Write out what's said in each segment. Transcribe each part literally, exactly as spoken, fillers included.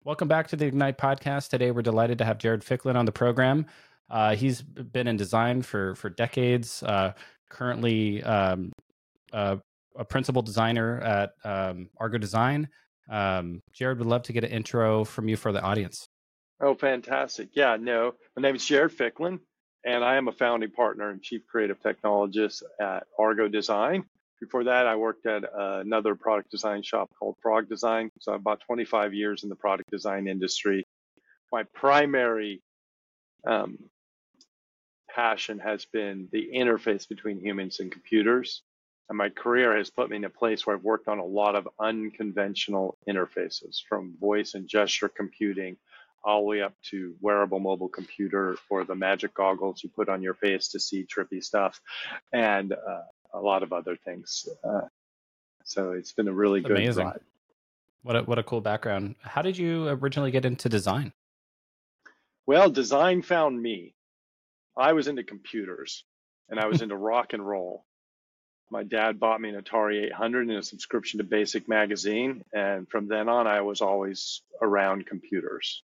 Welcome back to the Ignite podcast. Today, we're delighted to have Jared Ficklin on the program. Uh, he's been in design for for decades. Uh, currently, um, uh, a principal designer at um, Argo Design. Um, Jared, would love to get an intro from you for the audience. Oh, fantastic. Yeah, no, my name is Jared Ficklin, and I am a founding partner and chief creative technologist at Argo Design. Before that, I worked at uh, another product design shop called Frog Design. So I'm about twenty-five years in the product design industry. My primary um, passion has been the interface between humans and computers. And my career has put me in a place where I've worked on a lot of unconventional interfaces, from voice and gesture computing all the way up to wearable mobile computer or the magic goggles you put on your face to see trippy stuff, and uh, a lot of other things. Uh, so it's been a really That's good amazing. ride. What a, what a cool background. How did you originally get into design? Well, design found me. I was into computers and I was into rock and roll. My dad bought me an Atari eight hundred and a subscription to Basic Magazine. And from then on, I was always around computers.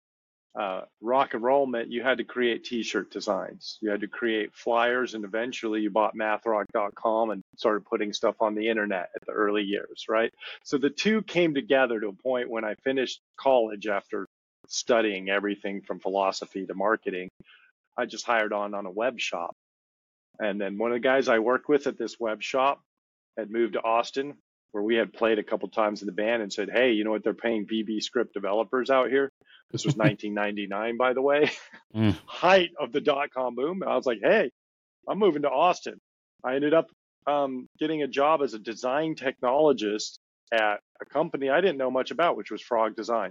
Uh, rock and roll meant you had to create t-shirt designs. You had to create flyers, and eventually you bought math rock dot com and started putting stuff on the internet at the early years, right? So the two came together to a point when I finished college after studying everything from philosophy to marketing. I just hired on on a web shop. And then one of the guys I worked with at this web shop had moved to Austin, where we had played a couple times in the band, and said, hey, you know what they're paying V B script developers out here? This was nineteen ninety-nine, by the way, mm. height of the dot-com boom. And I was like, hey, I'm moving to Austin. I ended up um, getting a job as a design technologist at a company I didn't know much about, which was Frog Design.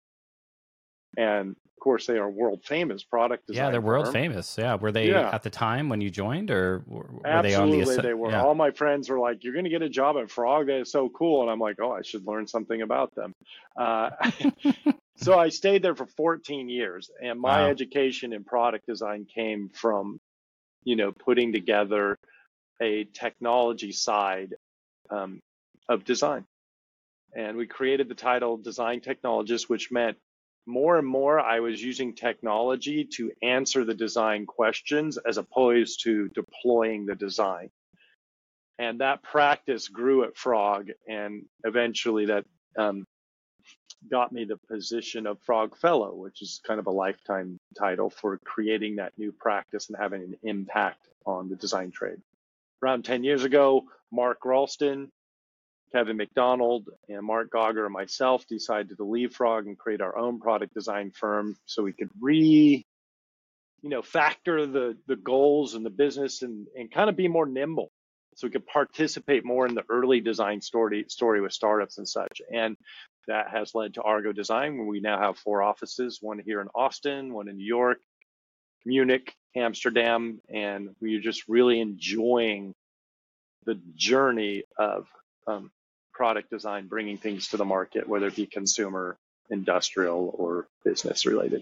And of course, they are world famous product design. Yeah, they're firm. world famous. Yeah, were they yeah. at the time when you joined, or were Absolutely, they on the? they were. Yeah. All my friends were like, "You're going to get a job at Frog. That is so cool." And I'm like, "Oh, I should learn something about them." Uh, so I stayed there for fourteen years, and my wow. education in product design came from, you know, putting together a technology side um, of design. And we created the title Design Technologist, which meant more and more I was using technology to answer the design questions as opposed to deploying the design. And that practice grew at Frog, and eventually that um, got me the position of Frog Fellow, which is kind of a lifetime title for creating that new practice and having an impact on the design trade. Around ten years ago, Mark Ralston, Kevin McDonald, and Mark Gauger and myself decided to leave Frog and create our own product design firm so we could re, you know, factor the, the goals and the business and, and kind of be more nimble, so we could participate more in the early design story, story with startups and such. And that has led to Argo Design, where we now have four offices, one here in Austin, one in New York, Munich, Amsterdam, and we're just really enjoying the journey of um, product design, bringing things to the market, whether it be consumer, industrial, or business related.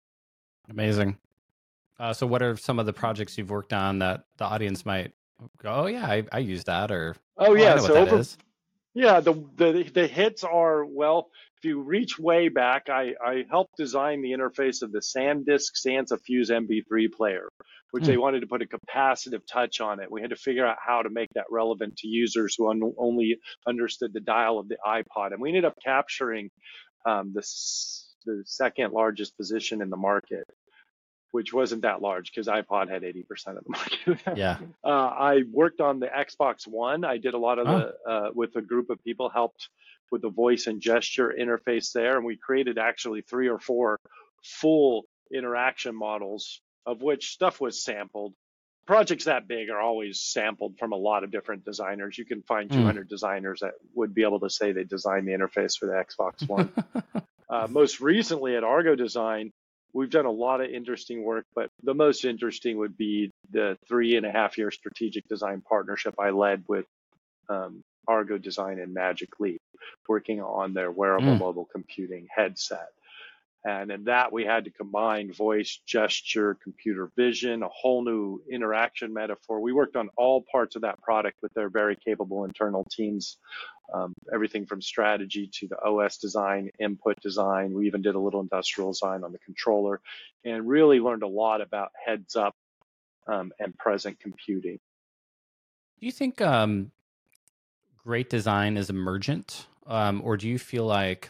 Amazing. Uh, so what are some of the projects you've worked on that the audience might go, oh yeah, I, I use that, or oh, oh yeah, I know so what that over, is. Yeah, the, the the hits are, well, if you reach way back, I, I helped design the interface of the SanDisk SansaFuse M P three player, which mm. they wanted to put a capacitive touch on it. We had to figure out how to make that relevant to users who un- only understood the dial of the iPod. And we ended up capturing um, the, the second largest position in the market, which wasn't that large because iPod had eighty percent of the market. Yeah. Uh, I worked on the Xbox One. I did a lot of oh. the, uh, with a group of people, helped with the voice and gesture interface there. And we created actually three or four full interaction models, of which stuff was sampled. Projects that big are always sampled from a lot of different designers. You can find two hundred mm. designers that would be able to say they designed the interface for the Xbox One. uh, most recently at Argo Design, we've done a lot of interesting work, but the most interesting would be the three and a half year strategic design partnership I led with um, Argo Design and Magic Leap, working on their wearable mm. mobile computing headset. And in that, we had to combine voice, gesture, computer vision, a whole new interaction metaphor. We worked on all parts of that product with their very capable internal teams um, everything from strategy to the O S design, input design. We even did a little industrial design on the controller, and really learned a lot about heads up um, and present computing. Do you think um, great design is emergent, um, or do you feel like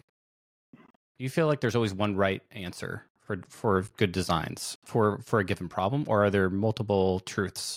do you feel like there's always one right answer for for good designs for for a given problem, or are there multiple truths?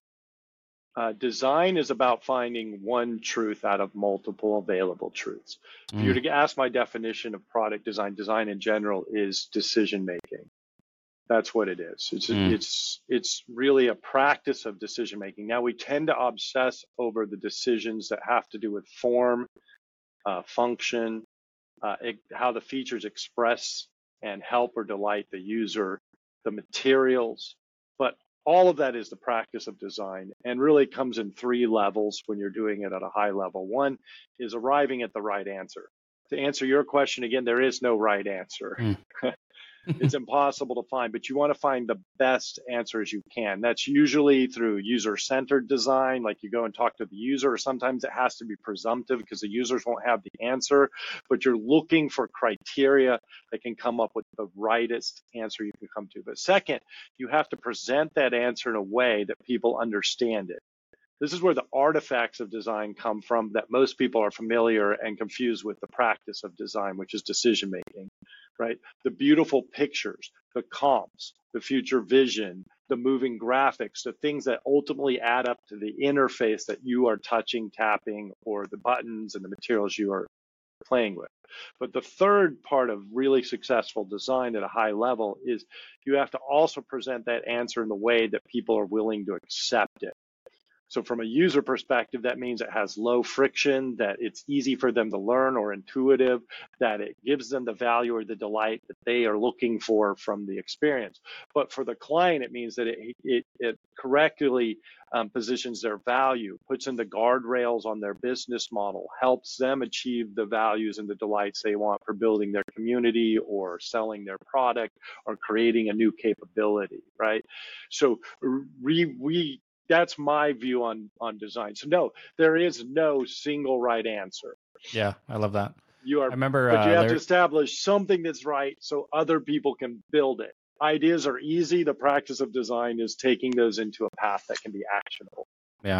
Uh, design is about finding one truth out of multiple available truths. If you were Mm, to ask my definition of product design, design in general is decision making. That's what it is. It's mm, it's it's really a practice of decision making. Now we tend to obsess over the decisions that have to do with form, uh, function, uh, it, how the features express and help or delight the user, the materials, but all of that is the practice of design and really comes in three levels when you're doing it at a high level. One is arriving at the right answer. To answer your question again, there is no right answer. mm. It's impossible to find, but you want to find the best answers you can. That's usually through user-centered design, like you go and talk to the user, or sometimes it has to be presumptive because the users won't have the answer, but you're looking for criteria that can come up with the rightest answer you can come to. But second, you have to present that answer in a way that people understand it. This is where the artifacts of design come from that most people are familiar and confused with the practice of design, which is decision making, right? The beautiful pictures, the comps, the future vision, the moving graphics, the things that ultimately add up to the interface that you are touching, tapping, or the buttons and the materials you are playing with. But the third part of really successful design at a high level is you have to also present that answer in the way that people are willing to accept it. So from a user perspective, that means it has low friction, that it's easy for them to learn or intuitive, that it gives them the value or the delight that they are looking for from the experience. But for the client, it means that it, it, it correctly um, positions their value, puts in the guardrails on their business model, helps them achieve the values and the delights they want for building their community or selling their product or creating a new capability, right? So we, we that's my view on on design. So no, there is no single right answer. Yeah, I love that. You I are, remember but you uh, have to Larry. establish something that's right so other people can build it. Ideas are easy. The practice of design is taking those into a path that can be actionable. Yeah.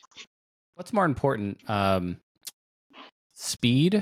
What's more important, um, speed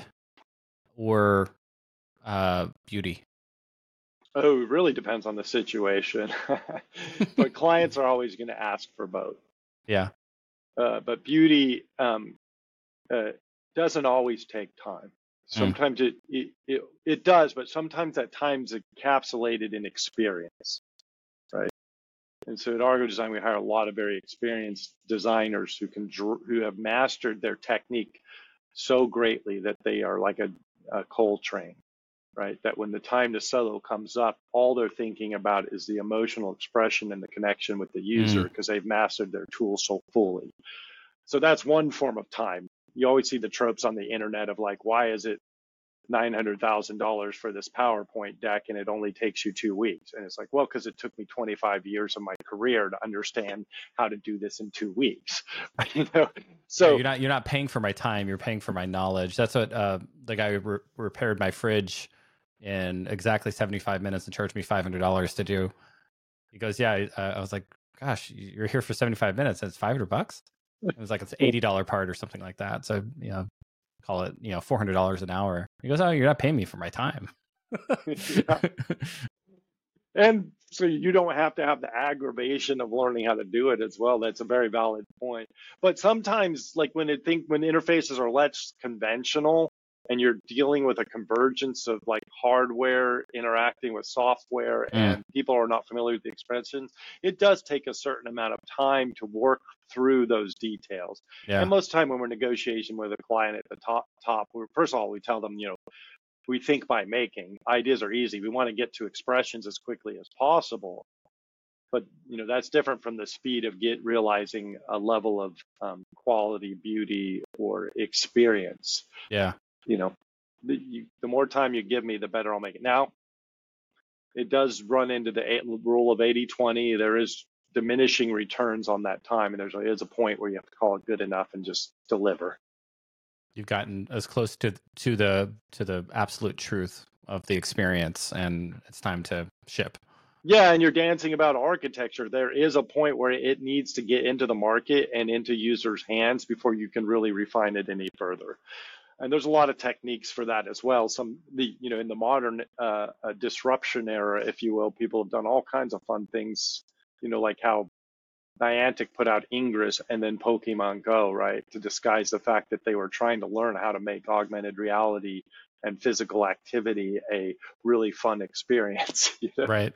or uh, beauty? Oh, it really depends on the situation. But clients are always going to ask for both. Yeah. Uh, but beauty um, uh, doesn't always take time. Mm, Sometimes it, it, it, it does, but sometimes that time's encapsulated in experience, right? And so at Argo Design, we hire a lot of very experienced designers who can who have mastered their technique so greatly that they are like a, a coal train, right? That when the time to solo comes up, all they're thinking about is the emotional expression and the connection with the user mm. because they've mastered their tool so fully. So that's one form of time. You always see the tropes on the internet of like, why is it nine hundred thousand dollars for this PowerPoint deck and it only takes you two weeks? And it's like, well, because it took me twenty-five years of my career to understand how to do this in two weeks. You know, so Yeah, you're not you're not paying for my time. You're paying for my knowledge. That's what uh, the guy who re- repaired my fridge in exactly seventy-five minutes and charged me five hundred dollars to do. He goes, yeah. Uh, I was like, gosh, you're here for seventy-five minutes and it's five hundred bucks. It was like it's eighty dollar part or something like that. So you know, call it you know four hundred dollars an hour. He goes, oh, you're not paying me for my time. yeah. And so you don't have to have the aggravation of learning how to do it as well. That's a very valid point. But sometimes, like when it think when interfaces are less conventional and you're dealing with a convergence of like hardware interacting with software Mm, and people are not familiar with the expressions, it does take a certain amount of time to work through those details. And yeah. most of the time when we're negotiating with a client at the top top, we're, first of all, we tell them, you know, we think by making. Ideas are easy. We want to get to expressions as quickly as possible. But you know that's different from the speed of get realizing a level of um, quality, beauty, or experience. Yeah. You know, the, you, the more time you give me, the better I'll make it. Now, it does run into the eight, rule of eighty twenty. There is diminishing returns on that time, and there's is a point where you have to call it good enough and just deliver. you've gotten as close to to the to the absolute truth of the experience, and it's time to ship. Yeah, and you're dancing about architecture. There is a point where it needs to get into the market and into users' hands before you can really refine it any further. And there's a lot of techniques for that as well. Some, the you know, in the modern uh, uh, disruption era, if you will, people have done all kinds of fun things. You know, like how Niantic put out Ingress and then Pokemon Go, right, to disguise the fact that they were trying to learn how to make augmented reality and physical activity a really fun experience. You know? Right.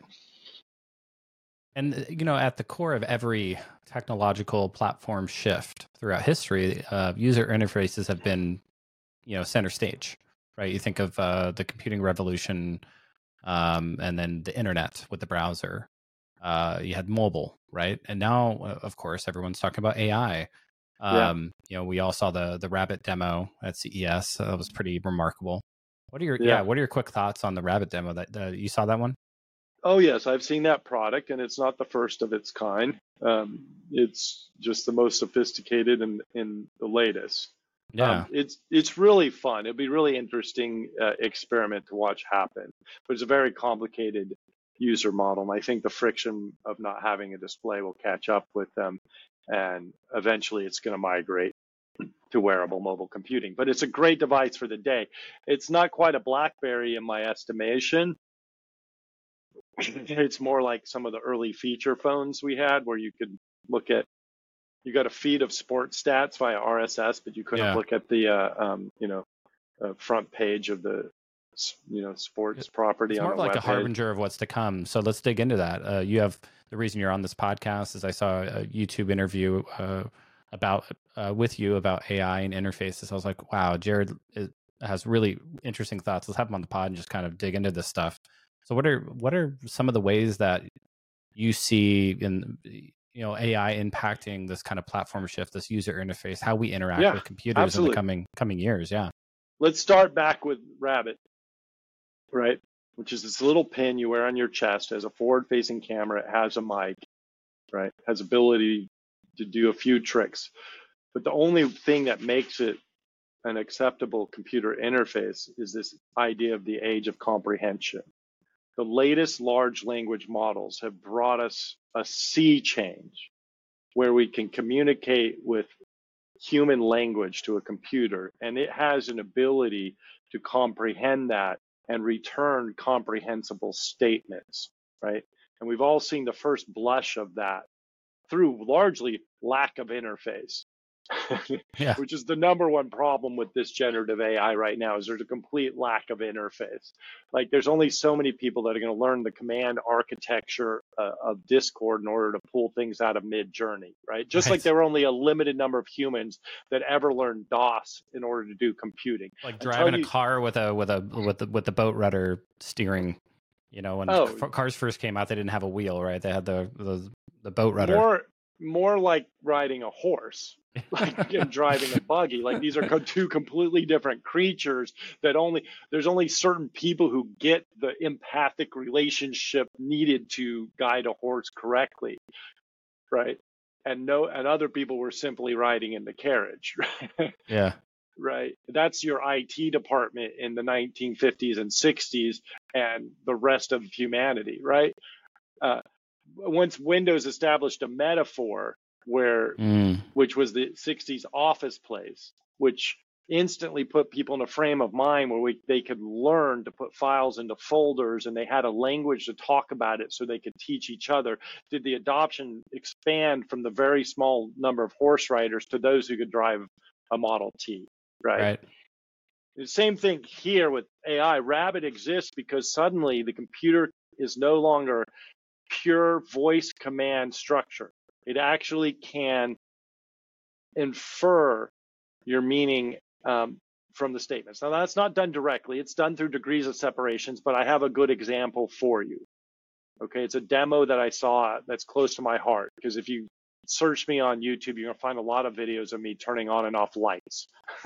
And, you know, at the core of every technological platform shift throughout history, uh, user interfaces have been, you know, center stage, right? You think of uh, the computing revolution, um, and then the internet with the browser. Uh, you had mobile, right? And now, uh, of course, everyone's talking about A I. Um, yeah. You know, we all saw the the Rabbit demo at C E S. So that was pretty remarkable. What are your yeah. yeah What are your quick thoughts on the Rabbit demo? That uh, you saw that one? Oh yes, I've seen that product, and it's not the first of its kind. Um, it's just the most sophisticated and in the latest. Yeah, um, it's it's really fun. It'd be really interesting uh, experiment to watch happen. But it's a very complicated user model, and I think the friction of not having a display will catch up with them, and eventually it's going to migrate to wearable mobile computing. But it's a great device for the day. It's not quite a BlackBerry in my estimation. It's more like some of the early feature phones we had, where you could look at, you got a feed of sports stats via R S S, but you couldn't yeah. look at the uh, um, you know uh, front page of the you know sports property. It's on more the like web a harbinger page. Of what's to come. So let's dig into that. Uh, you have the reason you're on this podcast is I saw a YouTube interview uh, about uh, with you about A I and interfaces. I was like, wow, Jared is, has really interesting thoughts. Let's have him on the pod and just kind of dig into this stuff. So what are what are some of the ways that you see in you know A I impacting this kind of platform shift, this user interface, how we interact yeah, with computers absolutely. in the coming coming years? Yeah. Let's start back with Rabbit, right? Which is this little pin you wear on your chest, has a forward-facing camera, it has a mic, right? Has ability to do a few tricks. But the only thing that makes it an acceptable computer interface is this idea of the age of comprehension. The latest large language models have brought us a sea change where we can communicate with human language to a computer, and it has an ability to comprehend that and return comprehensible statements, right? And we've all seen the first blush of that through largely lack of interface. Yeah. Which is the number one problem with this generative A I right now, is there's a complete lack of interface. Like there's only so many people that are going to learn the command architecture uh, of Discord in order to pull things out of Mid-Journey, right? Just right. like there were only a limited number of humans that ever learned DOS in order to do computing. Like driving you... a car with a with a with the with the boat rudder steering. You know, when oh. cars first came out, they didn't have a wheel, right? They had the the, the boat rudder. More more like riding a horse. Like and driving a buggy. Like these are two completely different creatures that only there's only certain people who get the empathic relationship needed to guide a horse correctly, right? And no, and other people were simply riding in the carriage. Yeah. Right. That's your I T department in the nineteen fifties and sixties, and the rest of humanity, right? Uh, once Windows established a metaphor where mm. which was the sixties office place, which instantly put people in a frame of mind where we, they could learn to put files into folders, and they had a language to talk about it so they could teach each other. Did the adoption expand from the very small number of horse riders to those who could drive a Model T, right? Right. The same thing here with A I. Rabbit exists because suddenly the computer is no longer pure voice command structure. It actually can infer your meaning um, from the statements. Now, that's not done directly. It's done through degrees of separations, but I have a good example for you. Okay, it's a demo that I saw that's close to my heart, because if you search me on YouTube, you're going to find a lot of videos of me turning on and off lights.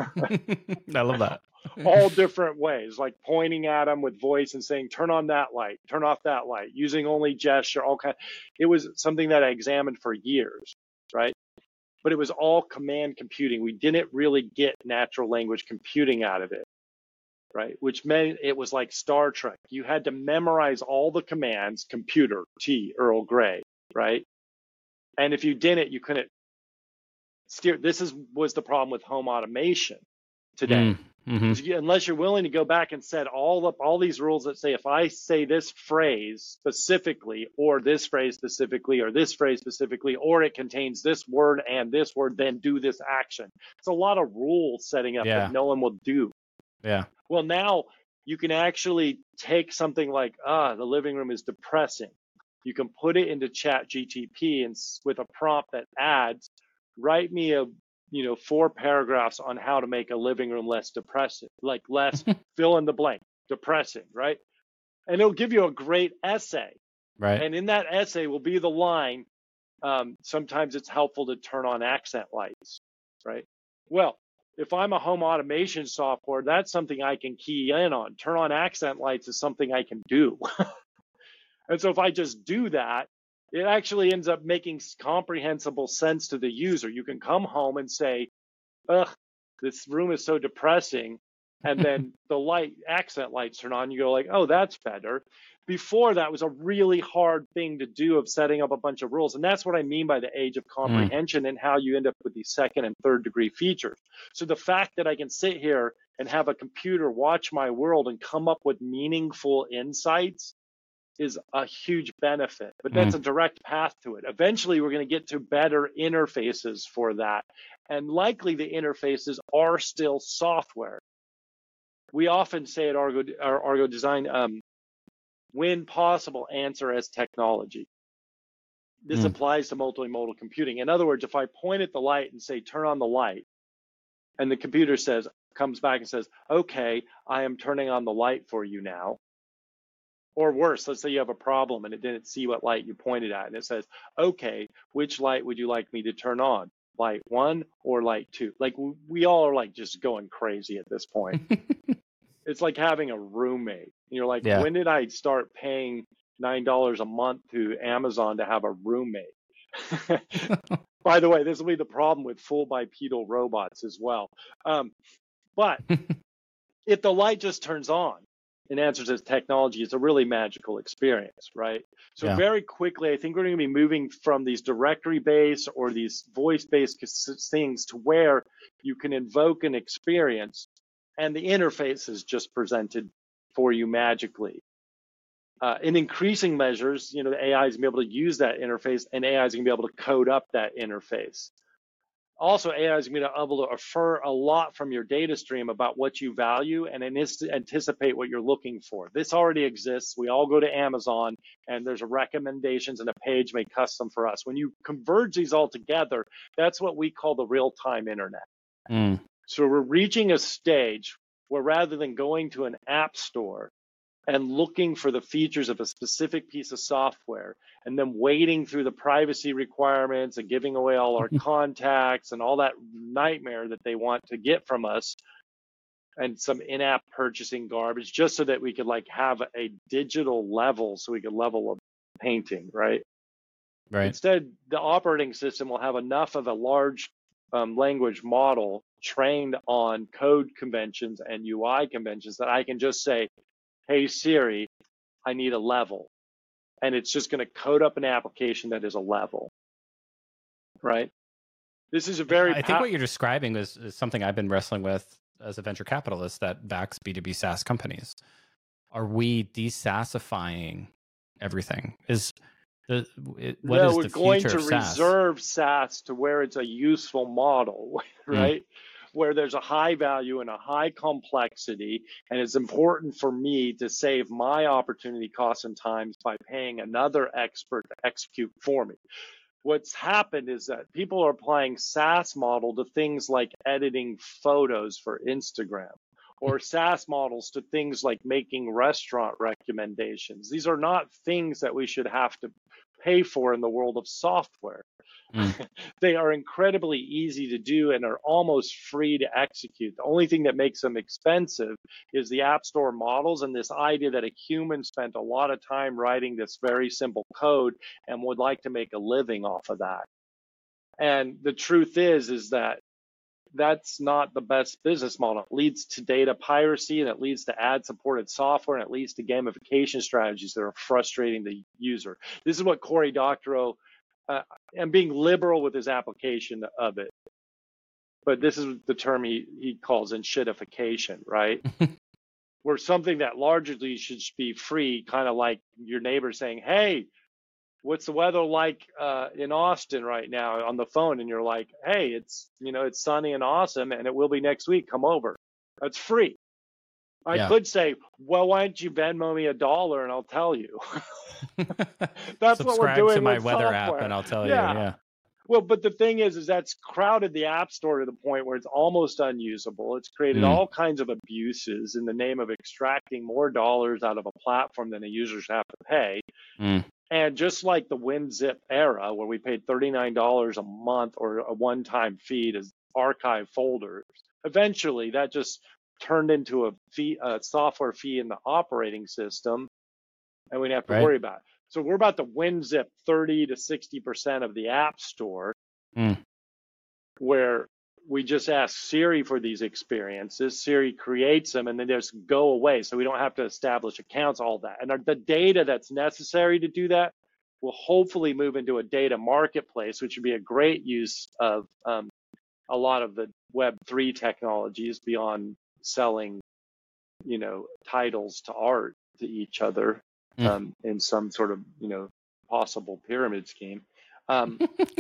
I love that. All different ways, like pointing at them with voice and saying, turn on that light, turn off that light, using only gesture, all kind. It was something that I examined for years, right? but it was all command computing. We didn't really get natural language computing out of it, right? Which meant it was like Star Trek. You had to memorize all the commands, computer, T, Earl Grey, right? And if you didn't, you couldn't steer. This is was the problem with home automation today. Mm-hmm. Unless you're willing to go back and set all up all these rules that say, if I say this phrase specifically, or this phrase specifically, or this phrase specifically, or it contains this word and this word, then do this action. It's a lot of rules setting up yeah. that no one will do. Yeah. Well, now you can actually take something like, ah, the living room is depressing. You can put it into Chat G T P and with a prompt that adds, write me a you know, four paragraphs on how to make a living room less depressing, like less fill in the blank, depressing, right? And it'll give you a great essay. Right. And in that essay will be the line, um, sometimes it's helpful to turn on accent lights, right? Well, if I'm a home automation software, that's something I can key in on. Turn on accent lights is something I can do. And so if I just do that, it actually ends up making comprehensible sense to the user. You can come home and say, ugh, this room is so depressing. And then the light accent lights turn on. You go like, oh, that's better. Before that was a really hard thing to do of setting up a bunch of rules. And that's what I mean by the age of comprehension mm. and how you end up with these second and third degree features. So the fact that I can sit here and have a computer watch my world and come up with meaningful insights is a huge benefit, but that's mm. a direct path to it. Eventually, we're going to get to better interfaces for that. And likely the interfaces are still software. We often say at Argo, our Argo Design, um, when possible, answer as technology. This mm. applies to multimodal computing. In other words, if I point at the light and say, turn on the light, and the computer says, comes back and says, okay, I am turning on the light for you now. Or worse, let's say you have a problem and it didn't see what light you pointed at, and it says, okay, which light would you like me to turn on? Light one or light two? Like, we all are like just going crazy at this point. It's like having a roommate. You're like, yeah. when did I start paying nine dollars a month to Amazon to have a roommate? By the way, this will be the problem with full bipedal robots as well. Um, but if the light just turns on, and answers as technology, it's a really magical experience, right? So yeah. very quickly, I think we're going to be moving from these directory-based or these voice-based things to where you can invoke an experience and the interface is just presented for you magically. Uh, in increasing measures, you know, the A I is going to be able to use that interface, and A I is going to be able to code up that interface. Also, A I is going to be able to infer a lot from your data stream about what you value and anticipate what you're looking for. This already exists. We all go to Amazon, and there's recommendations, and a page made custom for us. When you converge these all together, that's what we call the real-time internet. Mm. So we're reaching a stage where rather than going to an app store and looking for the features of a specific piece of software and then wading through the privacy requirements and giving away all our contacts and all that nightmare that they want to get from us and some in-app purchasing garbage just so that we could like have a digital level so we could level a painting, right? Right. Instead, the operating system will have enough of a large um, language model trained on code conventions and U I conventions that I can just say, hey, Siri, I need a level. And it's just going to code up an application that is a level, right? This is a very... I think what you're describing is, is something I've been wrestling with as a venture capitalist that backs B two B SaaS companies. Are we de-SaaSifying everything? Is the it, what no, is we're the going future to of SaaS? reserve SaaS to where it's a useful model, right? Mm. Where there's a high value and a high complexity, and it's important for me to save my opportunity costs and times by paying another expert to execute for me. What's happened is that people are applying SaaS model to things like editing photos for Instagram, or SaaS models to things like making restaurant recommendations. These are not things that we should have to pay for in the world of software. Mm. They are incredibly easy to do and are almost free to execute. The only thing that makes them expensive is the App Store models and this idea that a human spent a lot of time writing this very simple code and would like to make a living off of that. And the truth is, is that that's not the best business model. It leads to data piracy, and it leads to ad-supported software, and it leads to gamification strategies that are frustrating the user. This is what Cory Doctorow, uh, and being liberal with his application of it, but this is the term he, he calls enshittification, right? Where something that largely should be free, kind of like your neighbor saying, hey, what's the weather like uh, in Austin right now on the phone? And you're like, hey, it's, you know, it's sunny and awesome, and it will be next week. Come over. That's free. I Yeah. could say, well, why don't you Venmo me a dollar and I'll tell you. That's what we're doing to my with weather software. app and I'll tell yeah. you. Yeah. Well, but the thing is, is that's crowded the app store to the point where it's almost unusable. It's created Mm. all kinds of abuses in the name of extracting more dollars out of a platform than the users have to pay. Mm. And just like the WinZip era, where we paid thirty-nine dollars a month or a one-time fee to archive folders, eventually that just turned into a fee, a software fee in the operating system, and we didn't have to Right. worry about it. So we're about to WinZip thirty to sixty percent of the App Store, Mm. where we just ask Siri for these experiences. Siri creates them, and then they just go away. So we don't have to establish accounts, all that. And our, the data that's necessary to do that will hopefully move into a data marketplace, which would be a great use of um, a lot of the Web three technologies beyond selling, you know, titles to art to each other Mm. um, in some sort of, you know, possible pyramid scheme. Um,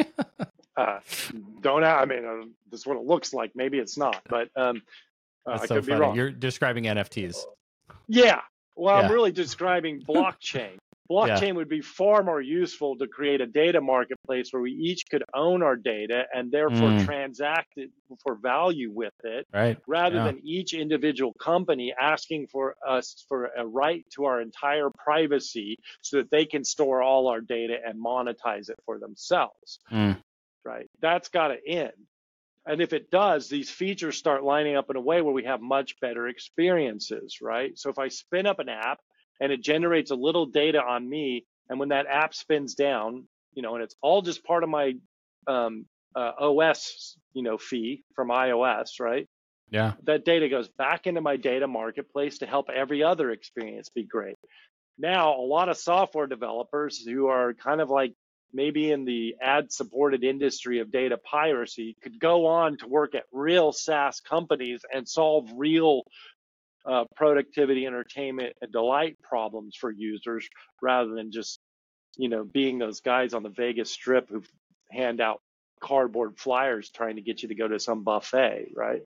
Uh, don't I mean uh, this is what it looks like. Maybe it's not, but um, uh, That's I so could funny. be wrong. You're describing N F Ts. Yeah. Well, Yeah. I'm really describing blockchain. Blockchain Yeah. would be far more useful to create a data marketplace where we each could own our data and therefore Mm. transact it for value with it, Right. rather Yeah. than each individual company asking for us for a right to our entire privacy so that they can store all our data and monetize it for themselves. Mm. Right? That's got to end. And if it does, these features start lining up in a way where we have much better experiences, right? So if I spin up an app and it generates a little data on me, and when that app spins down, you know, and it's all just part of my um, uh, O S, you know, fee from iOS, right? Yeah. That data goes back into my data marketplace to help every other experience be great. Now, a lot of software developers who are kind of like maybe in the ad-supported industry of data piracy could go on to work at real SaaS companies and solve real uh, productivity, entertainment, and delight problems for users, rather than just, you know, being those guys on the Vegas Strip who hand out cardboard flyers trying to get you to go to some buffet, right?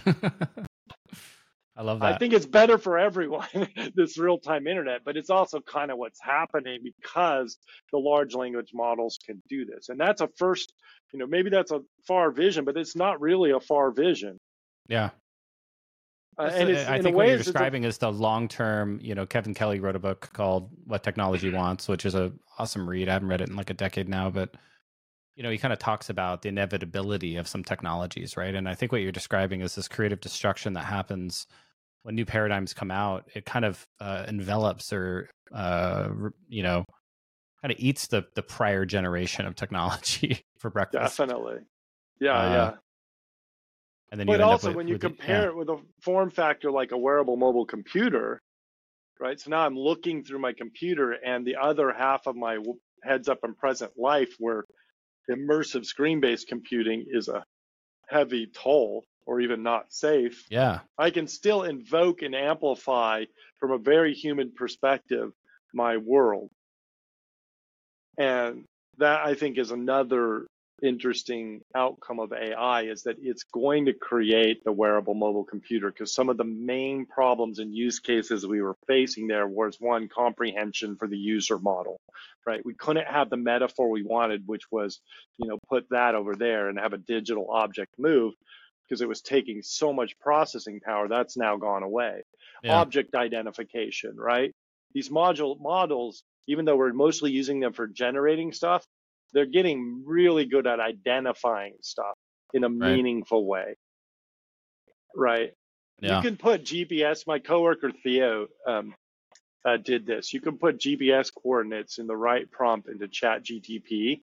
I love I that. think it's better for everyone, this real-time internet, but it's also kind of what's happening because the large language models can do this. And that's a first, you know, maybe that's a far vision, but it's not really a far vision. Yeah. Uh, and it's, I in think a what way, you're it's, describing it's is the long-term, you know, Kevin Kelly wrote a book called What Technology Wants, which is a awesome read. I haven't read it in like a decade now, but, you know, he kind of talks about the inevitability of some technologies, right? And I think what you're describing is this creative destruction that happens when new paradigms come out. It kind of uh, envelops or, uh, you know, kind of eats the the prior generation of technology for breakfast. definitely. Yeah, Uh, yeah. And then But you end also up with, when you with compare yeah. it with a form factor like a wearable mobile computer, right? So now I'm looking through my computer, and the other half of my heads up and present life, where immersive screen-based computing is a heavy toll or even not safe, Yeah. I can still invoke and amplify from a very human perspective my world. And that, I think, is another interesting outcome of A I, is that it's going to create the wearable mobile computer, because some of the main problems and use cases we were facing there was, one, comprehension for the user model, right? We couldn't have the metaphor we wanted, which was, you know, put that over there and have a digital object move, because it was taking so much processing power. That's now gone away. Yeah. Object identification, right? These module models, even though we're mostly using them for generating stuff, they're getting really good at identifying stuff in a Right. meaningful way, right? Yeah. You can put G P S, my coworker Theo um, uh, did this. You can put G P S coordinates in the right prompt into Chat G T P,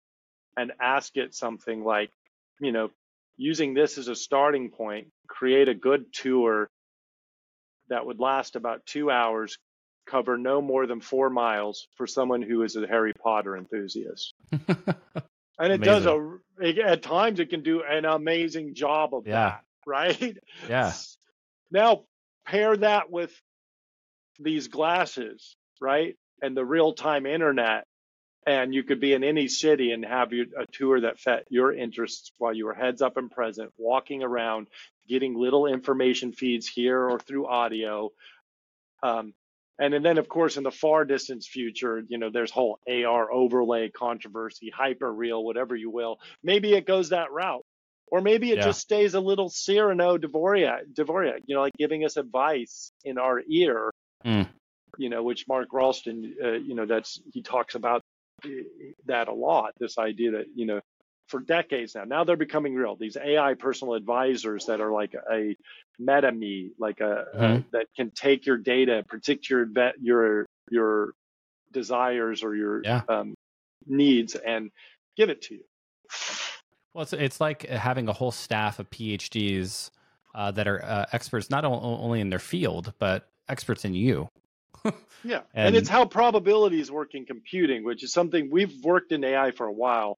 and ask it something like, you know, using this as a starting point, create a good tour that would last about two hours, cover no more than four miles for someone who is a Harry Potter enthusiast. And it does a, it, at times it can do an amazing job of yeah. that, right? Yeah. Now pair that with these glasses, right? And the real-time internet, and you could be in any city and have your, a tour that fit your interests while you were heads up and present, walking around, getting little information feeds here or through audio. Um, and, and then, of course, in the far distance future, you know, there's whole A R overlay controversy, hyper real, whatever you will. Maybe it goes that route. Or maybe it yeah. just stays a little Cyrano Dvorak, Dvorak, you know, like giving us advice in our ear, mm. you know, which Mark Ralston, uh, you know, that's, he talks about that a lot, this idea that, you know, for decades now, now they're becoming real. These A I personal advisors that are like a meta me, like a, mm-hmm. a that can take your data, predict your your your desires or your yeah. um, needs, and give it to you. Well, it's it's like having a whole staff of PhDs uh, that are uh, experts not o- only in their field but experts in you. Yeah, and, and it's how probabilities work in computing, which is something we've worked in A I for a while.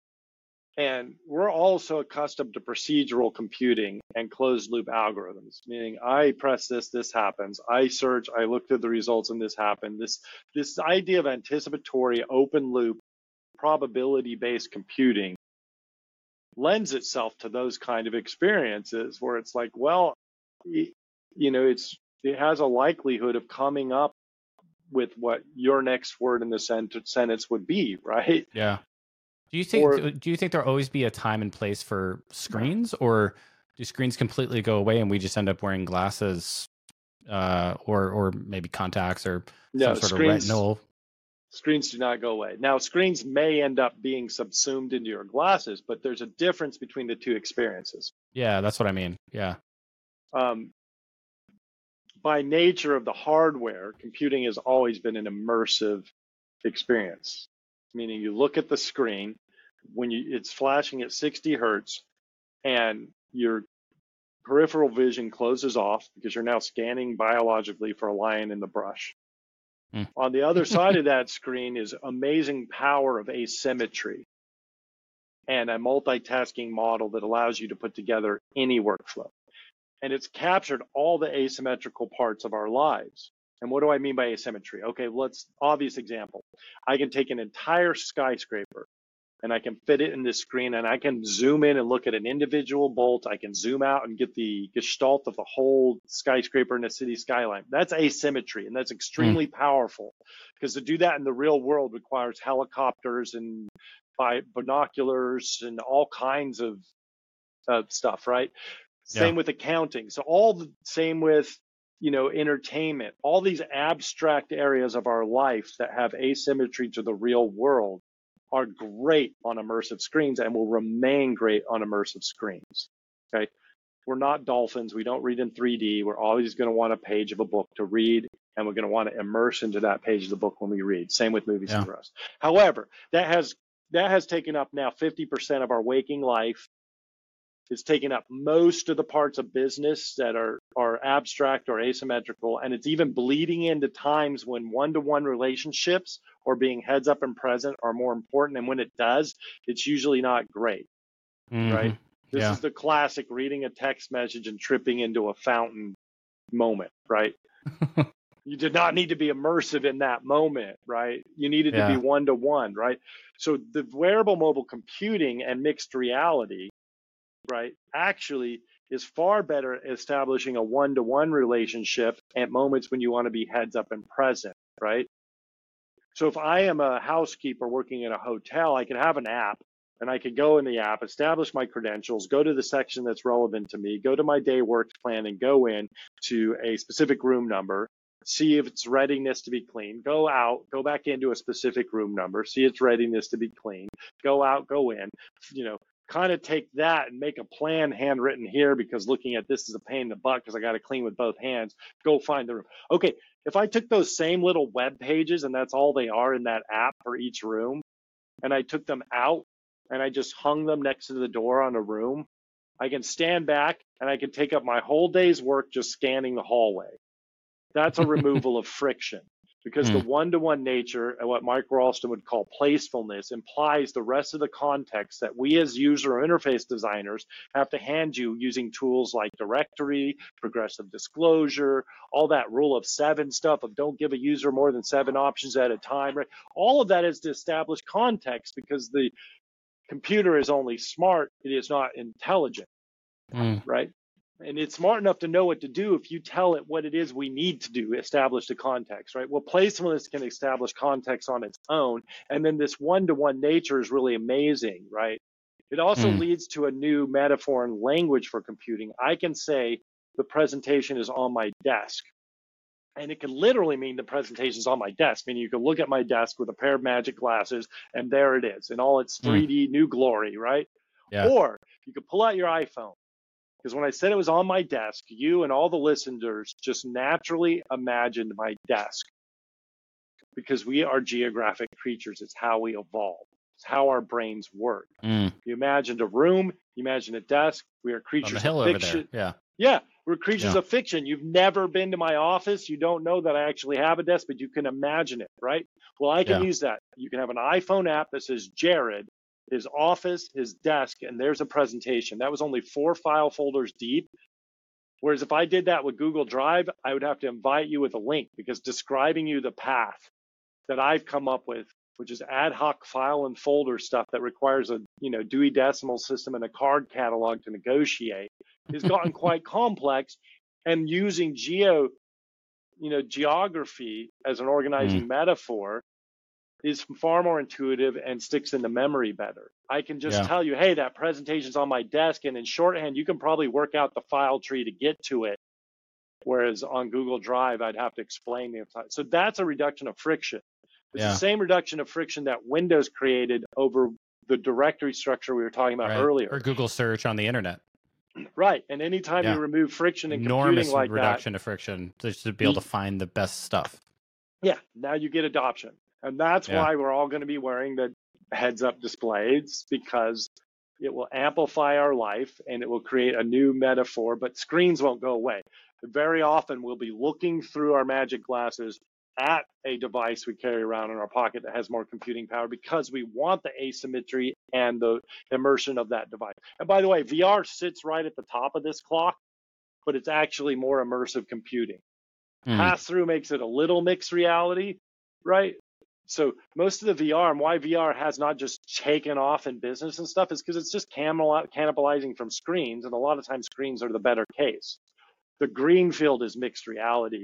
And we're also accustomed to procedural computing and closed loop algorithms, meaning I press this, this happens. I search, I look through the results, and this happened. This this idea of anticipatory open loop probability-based computing lends itself to those kind of experiences where it's like, well, you know, it's it has a likelihood of coming up with what your next word in the sentence would be, right? Yeah. Do you think or, do you think there'll always be a time and place for screens, or do screens completely go away and we just end up wearing glasses, uh, or or maybe contacts or no, some sort screens, of retinal? Screens do not go away. Now, screens may end up being subsumed into your glasses, but there's a difference between the two experiences. Yeah, that's what I mean. Yeah. Um, by nature of the hardware, computing has always been an immersive experience. Meaning you look at the screen when you it's flashing at sixty hertz and your peripheral vision closes off because you're now scanning biologically for a lion in the brush. Mm. On the other side of that screen is amazing power of asymmetry and a multitasking model that allows you to put together any workflow. And it's captured all the asymmetrical parts of our lives. And what do I mean by asymmetry? Okay, let's, obvious example. I can take an entire skyscraper and I can fit it in this screen and I can zoom in and look at an individual bolt. I can zoom out and get the gestalt of the whole skyscraper in a city skyline. That's asymmetry, and that's extremely mm. powerful, because to do that in the real world requires helicopters and by binoculars and all kinds of uh, stuff, right? Same yeah. with accounting. So all the same with, you know, entertainment, all these abstract areas of our life that have asymmetry to the real world are great on immersive screens and will remain great on immersive screens. Okay. We're not dolphins. We don't read in three D. We're always going to want a page of a book to read, and we're going to want to immerse into that page of the book when we read. Same with movies yeah. for us. However, that has that has taken up now fifty percent of our waking life. It's taken up most of the parts of business that are, are abstract or asymmetrical, and it's even bleeding into times when one-to-one relationships or being heads up and present are more important, and when it does, it's usually not great, mm-hmm. right? This yeah. is the classic reading a text message and tripping into a fountain moment, right? You did not need to be immersive in that moment, right? You needed yeah. to be one-to-one, right? So the wearable mobile computing and mixed reality, right, actually is far better at establishing a one-to-one relationship at moments when you want to be heads up and present, right? So if I am a housekeeper working in a hotel, I could have an app, and I could go in the app, establish my credentials, go to the section that's relevant to me, go to my day work plan, and go in to a specific room number, see if it's readiness to be clean, go out, go back into a specific room number, see its readiness to be clean, go out, go in, you know, kind of take that and make a plan handwritten here, because looking at this is a pain in the butt because I got to clean with both hands, go find the room. Okay, if I took those same little web pages, and that's all they are in that app for each room, and I took them out and I just hung them next to the door on a room, I can stand back and I can take up my whole day's work just scanning the hallway. That's a removal of friction, because mm. the one-to-one nature and what Mike Ralston would call placefulness implies the rest of the context that we as user interface designers have to hand you using tools like directory, progressive disclosure, all that rule of seven stuff of don't give a user more than seven options at a time. Right? All of that is to establish context, because the computer is only smart, it is not intelligent, mm. right? And it's smart enough to know what to do if you tell it what it is we need to do, establish the context, right? Well, placefulness can establish context on its own. And then this one-to-one nature is really amazing, right? It also mm. leads to a new metaphor and language for computing. I can say the presentation is on my desk. And it can literally mean the presentation is on my desk, meaning you can look at my desk with a pair of magic glasses, and there it is in all its three D mm. new glory, right? Yeah. Or you could pull out your iPhone. Because when I said it was on my desk, you and all the listeners just naturally imagined my desk. Because we are geographic creatures. It's how we evolve. It's how our brains work. Mm. You imagined a room. You imagined a desk. We are creatures on the hill of fiction. Over there. Yeah. Yeah, we're creatures yeah. of fiction. You've never been to my office. You don't know that I actually have a desk, but you can imagine it, right? Well, I can yeah. use that. You can have an iPhone app that says Jared, his office, his desk, and there's a presentation. That was only four file folders deep. Whereas if I did that with Google Drive, I would have to invite you with a link, because describing you the path that I've come up with, which is ad hoc file and folder stuff that requires a you know Dewey Decimal System and a card catalog to negotiate, has gotten quite complex. And using geo, you know, geography as an organizing mm. metaphor is far more intuitive and sticks in the memory better. I can just yeah. tell you, hey, that presentation's on my desk, and in shorthand, you can probably work out the file tree to get to it. Whereas on Google Drive, I'd have to explain the entire. So that's a reduction of friction. It's yeah. the same reduction of friction that Windows created over the directory structure we were talking about right. earlier. Or Google search on the internet. Right. And anytime yeah. you remove friction in Enormous computing like reduction that, of friction just to be able to find the best stuff. Yeah. Now you get adoption. And that's yeah. why we're all going to be wearing the heads-up displays, because it will amplify our life and it will create a new metaphor, but screens won't go away. Very often we'll be looking through our magic glasses at a device we carry around in our pocket that has more computing power, because we want the asymmetry and the immersion of that device. And by the way, V R sits right at the top of this clock, but it's actually more immersive computing. Mm. Pass-through makes it a little mixed reality, right? So most of the V R, and why V R has not just taken off in business and stuff, is because it's just cannibalizing from screens, and a lot of times screens are the better case. The green field is mixed reality.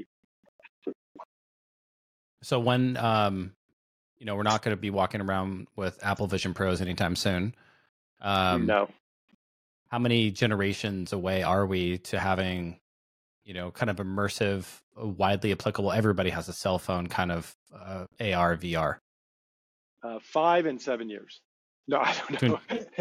So when, um, you know, we're not going to be walking around with Apple Vision Pros anytime soon. Um, no. How many generations away are we to having, you know, kind of immersive, widely applicable, everybody has a cell phone kind of uh, A R, V R? Uh, five and seven years. No, I don't know.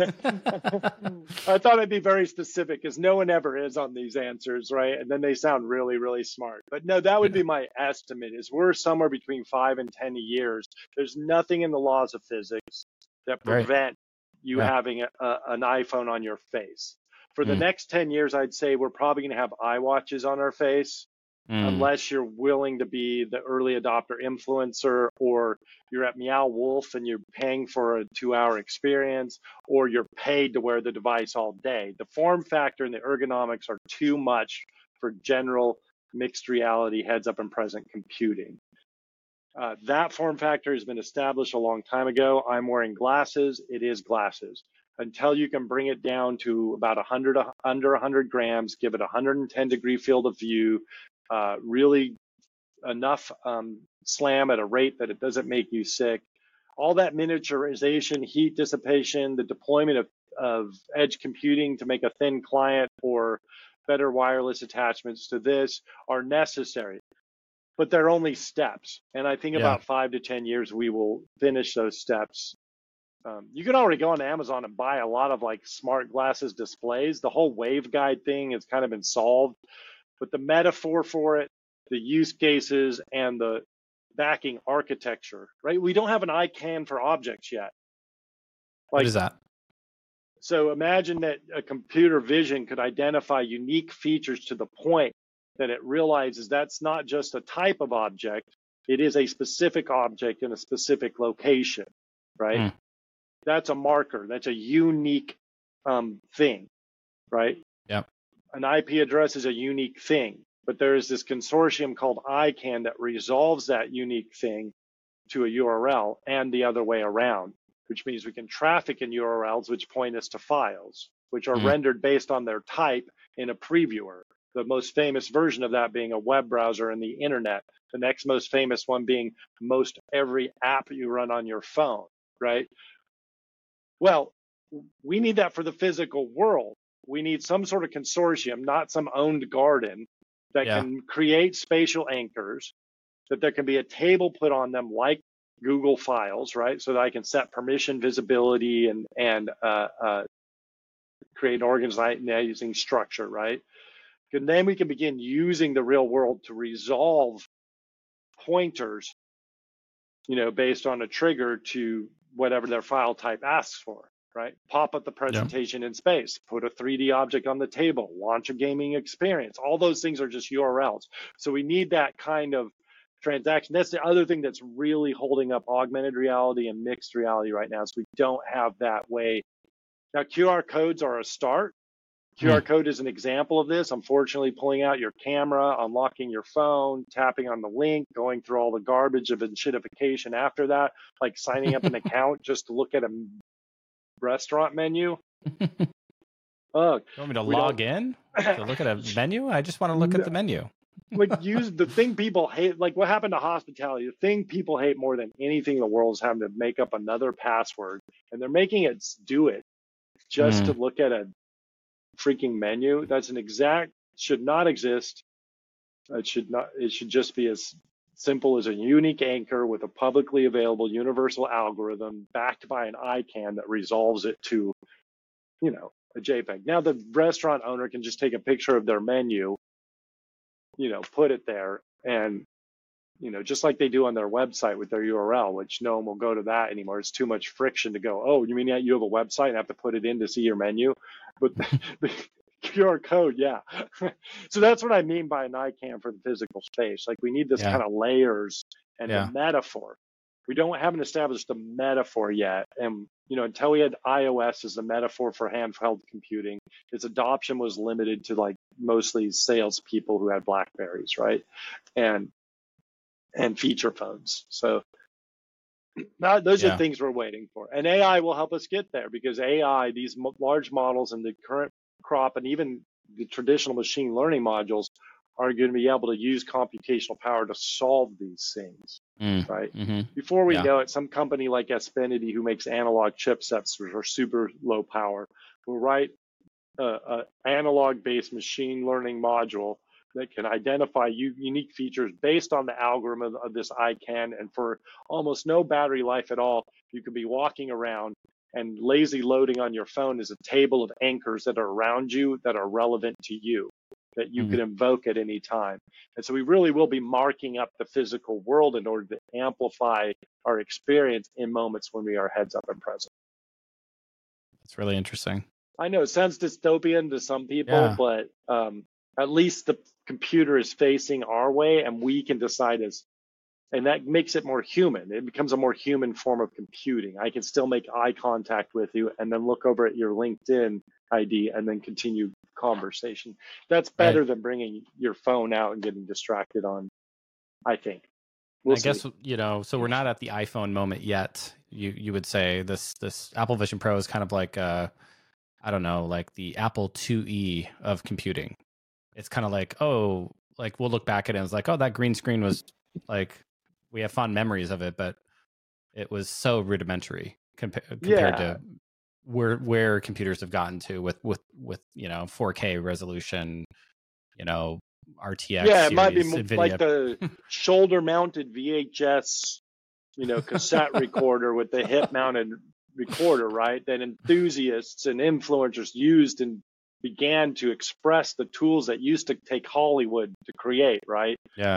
I thought I'd be very specific, because no one ever is on these answers, right? And then they sound really, really smart. But no, that would be my estimate, is we're somewhere between five and ten years. There's nothing in the laws of physics that prevent right. you yeah. having a, a, an iPhone on your face. For the mm. next ten years, I'd say we're probably going to have iWatches on our face, mm. unless you're willing to be the early adopter influencer, or you're at Meow Wolf and you're paying for a two-hour experience, or you're paid to wear the device all day. The form factor and the ergonomics are too much for general mixed reality heads-up and present computing. Uh, that form factor has been established a long time ago. I'm wearing glasses. It is glasses. Until you can bring it down to about one hundred, under one hundred grams, give it a one hundred ten degree field of view, uh, really enough um, slam at a rate that it doesn't make you sick. All that miniaturization, heat dissipation, the deployment of, of edge computing to make a thin client or better wireless attachments to this are necessary. But they're only steps. And I think yeah. about five to ten years, we will finish those steps. Um, you can already go on Amazon and buy a lot of like smart glasses displays. The whole waveguide thing has kind of been solved, but the metaphor for it, the use cases, and the backing architecture, right? We don't have an I CANN for objects yet. Like, what is that? So imagine that a computer vision could identify unique features to the point that it realizes that's not just a type of object, it is a specific object in a specific location, right? Mm. That's a marker. That's a unique um, thing, right? Yep. An I P address is a unique thing, but there is this consortium called I CANN that resolves that unique thing to a U R L and the other way around, which means we can traffic in U R Ls which point us to files, which are mm. rendered based on their type in a previewer. The most famous version of that being a web browser and the internet. The next most famous one being most every app you run on your phone, right? Well, we need that for the physical world. We need some sort of consortium, not some owned garden, that yeah. can create spatial anchors, that there can be a table put on them like Google Files, right? So that I can set permission, visibility, and, and uh, uh, create an organizing structure, right? And then we can begin using the real world to resolve pointers, you know, based on a trigger to whatever their file type asks for, right? Pop up the presentation yeah. in space, put a three D object on the table, launch a gaming experience. All those things are just U R Ls. So we need that kind of transaction. That's the other thing that's really holding up augmented reality and mixed reality right now, is we don't have that way. Now, Q R codes are a start. Q R code is an example of this. Unfortunately, pulling out your camera, unlocking your phone, tapping on the link, going through all the garbage of enshittification after that, like signing up an account just to look at a restaurant menu. Oh, you want me to log in to look at a menu? I just want to look no, at the menu. Like use the thing people hate, like what happened to hospitality, the thing people hate more than anything in the world is having to make up another password, and they're making it do it just mm. to look at a freaking menu. That's an exact, should not exist. It should not, it should just be as simple as a unique anchor with a publicly available universal algorithm backed by an I CANN that resolves it to, you know, a JPEG. Now the restaurant owner can just take a picture of their menu, you know, put it there, and, you know, just like they do on their website with their U R L, which no one will go to that anymore. It's too much friction to go, oh, you mean you have a website and have to put it in to see your menu? But the Q R code, yeah. So that's what I mean by an I CANN for the physical space. Like we need this yeah. kind of layers and yeah. a metaphor. We don't haven't established a metaphor yet. And, you know, until we had iOS as a metaphor for handheld computing, its adoption was limited to like mostly salespeople who had Blackberries, right? And and feature phones. So now those yeah. are things we're waiting for. And A I will help us get there, because A I, these m- large models and the current crop and even the traditional machine learning modules are going to be able to use computational power to solve these things, mm. right? Mm-hmm. Before we yeah. know it, some company like Xfinity, who makes analog chipsets which are super low power, will write an analog-based machine learning module that can identify u- unique features based on the algorithm of this I CANN, and for almost no battery life at all, you could be walking around and lazy loading on your phone is a table of anchors that are around you that are relevant to you, that you mm-hmm. can invoke at any time. And so we really will be marking up the physical world in order to amplify our experience in moments when we are heads up and present. That's really interesting. I know it sounds dystopian to some people, yeah. but um, at least the computer is facing our way, and we can decide as, and that makes it more human. It becomes a more human form of computing. I can still make eye contact with you and then look over at your LinkedIn I D and then continue conversation. That's better right. than bringing your phone out and getting distracted on, I think. We'll I see. guess, you know, so we're not at the iPhone moment yet. You you would say this this Apple Vision Pro is kind of like, uh, I don't know, like the Apple two E of computing. It's kind of like, oh, like we'll look back at it and it's like, oh, that green screen was like, we have fond memories of it, but it was so rudimentary compa- compared yeah. to where where computers have gotten to with with with you know four K resolution, you know R T X. Yeah, it series, might be NVIDIA. Like the shoulder-mounted V H S, you know, cassette recorder with the hip-mounted recorder, right? That enthusiasts and influencers used and began to express the tools that used to take Hollywood to create, right? Yeah.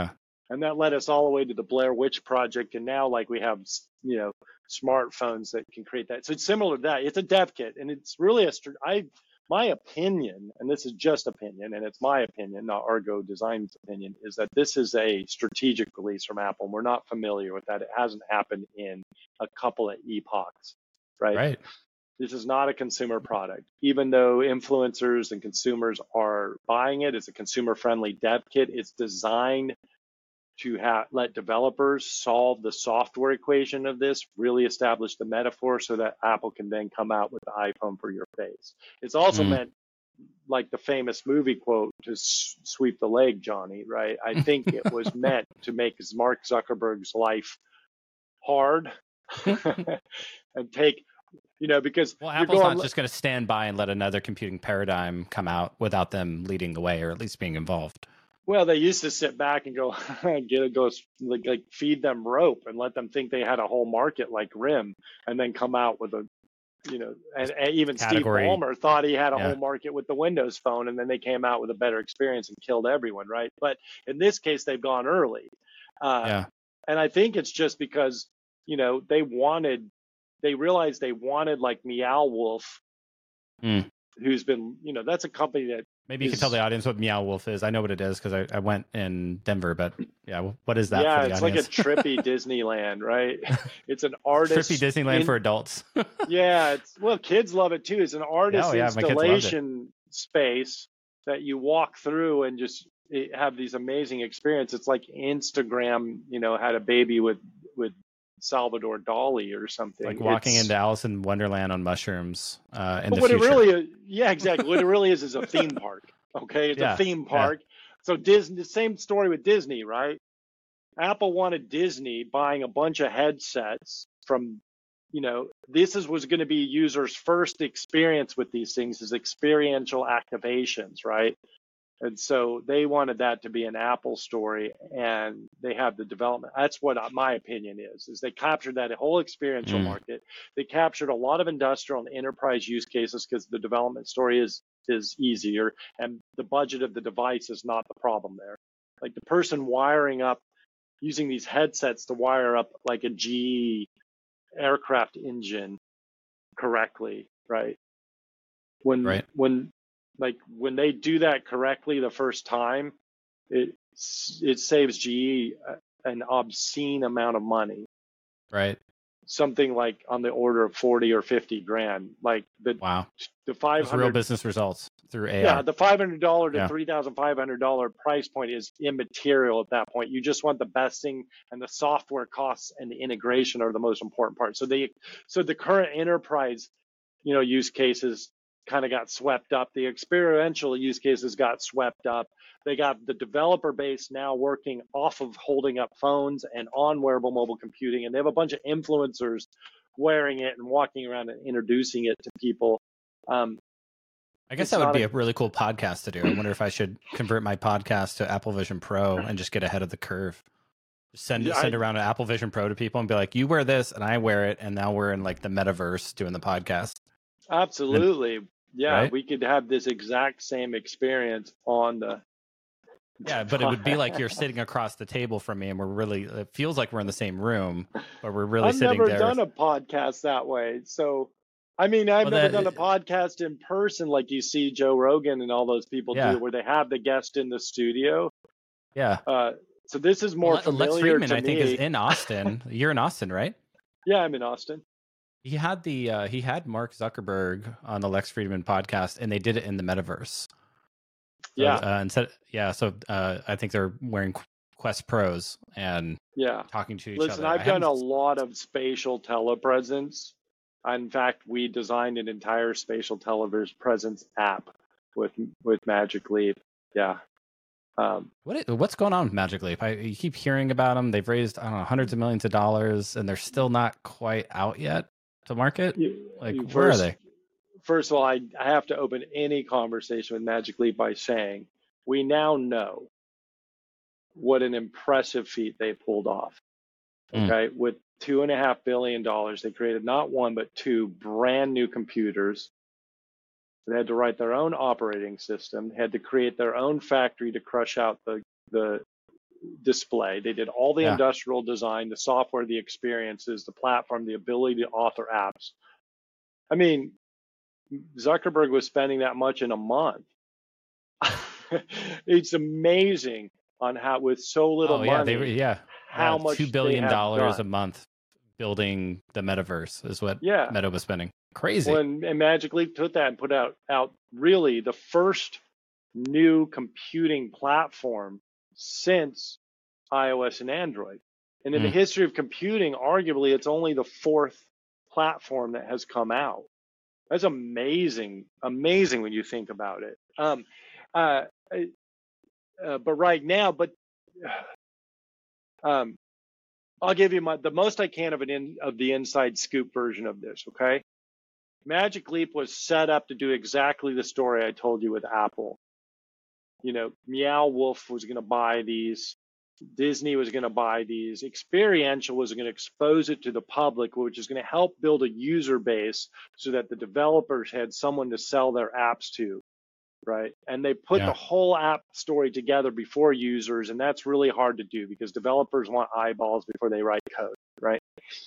And that led us all the way to the Blair Witch Project. And now, like, we have, you know, smartphones that can create that. So it's similar to that. It's a dev kit, and it's really a, I, my opinion, and this is just opinion, and it's my opinion, not Argo Design's opinion, is that this is a strategic release from Apple. And we're not familiar with that. It hasn't happened in a couple of epochs, right? Right. This is not a consumer product. Even though influencers and consumers are buying it, it's a consumer-friendly dev kit. It's designed to have, let developers solve the software equation of this, really establish the metaphor so that Apple can then come out with the iPhone for your face. It's also mm. meant, like the famous movie quote, to s- sweep the leg, Johnny, right? I think it was meant to make Mark Zuckerberg's life hard and take, you know, because well, Apple's going, not just going to stand by and let another computing paradigm come out without them leading the way or at least being involved. Well, they used to sit back and go, get a go, like, like feed them rope and let them think they had a whole market like R I M, and then come out with a, you know, and, and even Category. Steve Ballmer thought he had a yeah. whole market with the Windows Phone, and then they came out with a better experience and killed everyone, right? But in this case, they've gone early. Uh, yeah. And I think it's just because, you know, they wanted, they realized they wanted like Meow Wolf, mm. who's been, you know, that's a company that, maybe you is, can tell the audience what Meow Wolf is. I know what it is because I, I went in Denver, but yeah, what is that yeah, for the it's audience? Like a trippy Disneyland, right? It's an artist. Trippy Disneyland in, for adults. yeah, it's well, kids love it too. It's an artist oh, yeah, installation space that you walk through and just have these amazing experiences. It's like Instagram, you know, had a baby with with Salvador Dali or something. Like walking it's, into Alice in Wonderland on mushrooms uh, in but the what future. It really is, yeah, exactly. What it really is is a theme park. Okay, it's yeah, a theme park. Yeah. So Disney, the same story with Disney, right? Apple wanted Disney buying a bunch of headsets from, you know, this is was going to be users' first experience with these things, is experiential activations, right? And so they wanted that to be an Apple story, and they have the development. That's what my opinion is, is they captured that whole experiential mm. market. They captured a lot of industrial and enterprise use cases because the development story is is easier, and the budget of the device is not the problem there. Like the person wiring up, using these headsets to wire up like a G E aircraft engine correctly, right? When right. when Like when they do that correctly the first time, it it saves G E an obscene amount of money. Right. Something like on the order of forty or fifty grand. Like the wow, the five hundred real business results through A I. Yeah, the five hundred dollar to yeah. three thousand five hundred dollar price point is immaterial at that point. You just want the best thing, and the software costs and the integration are the most important part. So they so the current enterprise, you know, use cases kind of got swept up. The experiential use cases got swept up. They got the developer base now working off of holding up phones and on wearable mobile computing. And they have a bunch of influencers wearing it and walking around and introducing it to people. Um, I guess that would be a, a really cool podcast to do. I wonder if I should convert my podcast to Apple Vision Pro and just get ahead of the curve. Send yeah, send I, around an Apple Vision Pro to people and be like, you wear this and I wear it. And now we're in like the metaverse doing the podcast. Absolutely. And, yeah, right? We could have this exact same experience on the. Yeah, but it would be like you're sitting across the table from me, and we're really. It feels like we're in the same room, but we're really I've sitting there. I've never done a podcast that way, so I mean, I've well, never that, done a podcast in person like you see Joe Rogan and all those people yeah. do, where they have the guest in the studio. Yeah. Uh, so this is more well, familiar Lex Friedman, to I me. think, is in Austin. You're in Austin, right? Yeah, I'm in Austin. He had the uh, he had Mark Zuckerberg on the Lex Friedman podcast, and they did it in the metaverse. So, yeah, uh, instead, yeah. So uh, I think they're wearing Quest Pros and yeah, talking to each Listen, other. Listen, I've done a lot of spatial telepresence. In fact, we designed an entire spatial telepresence app with with Magic Leap. Yeah. Um, what what's going on with Magic Leap? I you keep hearing about them. They've raised I don't know hundreds of millions of dollars, and they're still not quite out yet to market. You, like you where first, are they? First of all, I, I have to open any conversation with Magic Leap by saying we now know what an impressive feat they pulled off. Okay, mm. with two and a half billion dollars, they created not one but two brand new computers. They had to write their own operating system, had to create their own factory to crush out the the display. They did all the Yeah. industrial design, the software, the experiences, the platform, the ability to author apps. I mean, Zuckerberg was spending that much in a month. It's amazing on how, with so little Oh yeah, money, they were yeah. how yeah, much two they billion have dollars a done. month building the metaverse is what Yeah. Meta was spending. Crazy. Well, and, and Magic Leap took that and put out out really the first new computing platform since iOS and Android. And in Mm. the history of computing, arguably, it's only the fourth platform that has come out. That's amazing, amazing when you think about it. Um, uh, uh, but right now, but um, I'll give you my the most I can of an in, of the inside scoop version of this. Okay, Magic Leap was set up to do exactly the story I told you with Apple. You know, Meow Wolf was going to buy these. Disney was going to buy these. Experiential was going to expose it to the public, which is going to help build a user base so that the developers had someone to sell their apps to, right? And they put Yeah. the whole app story together before users, and that's really hard to do because developers want eyeballs before they write code, right?